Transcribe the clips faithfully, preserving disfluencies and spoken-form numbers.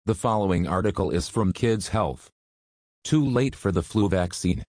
The following article is from Kids Health. Too late for the flu vaccine.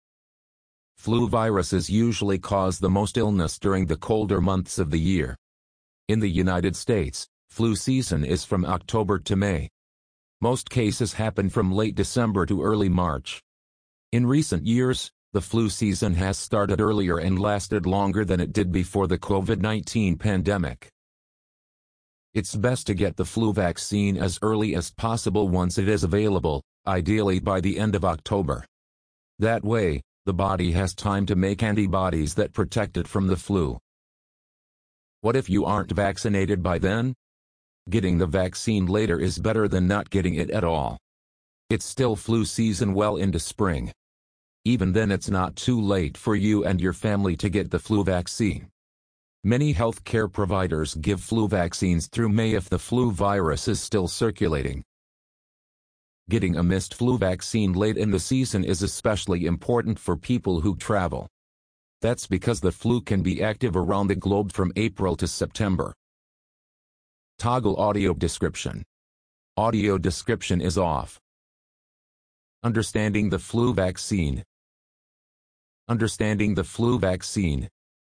Flu viruses usually cause the most illness during the colder months of the year. In the United States, flu season is from October to May. Most cases happen from late December to early March. In recent years, the flu season has started earlier and lasted longer than it did before the COVID nineteen pandemic. It's best to get the flu vaccine as early as possible once it is available, ideally by the end of October. That way, the body has time to make antibodies that protect it from the flu. What if you aren't vaccinated by then? Getting the vaccine later is better than not getting it at all. It's still flu season well into spring. Even then, it's not too late for you and your family to get the flu vaccine. Many healthcare providers give flu vaccines through May if the flu virus is still circulating. Getting a missed flu vaccine late in the season is especially important for people who travel. That's because the flu can be active around the globe from April to September. Toggle audio description. Audio description is off. Understanding the flu vaccine. Understanding the flu vaccine.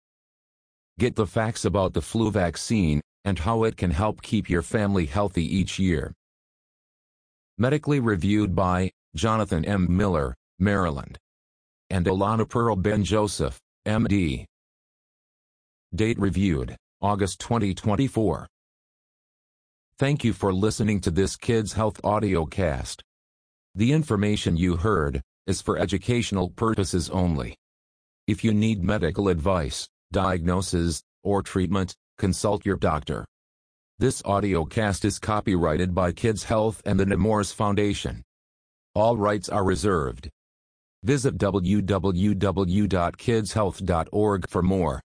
Get the facts about the flu vaccine, and how it can help keep your family healthy each year. Medically reviewed by Jonathan M. Miller, Maryland, and Alana Pearl Ben Joseph, M D. Date reviewed, August twenty twenty-four. Thank you for listening to this Kids Health audio cast. The information you heard is for educational purposes only. If you need medical advice, diagnosis, or treatment, consult your doctor. This audio cast is copyrighted by Kids Health and the Nemours Foundation. All rights are reserved. Visit w w w dot kids health dot org for more.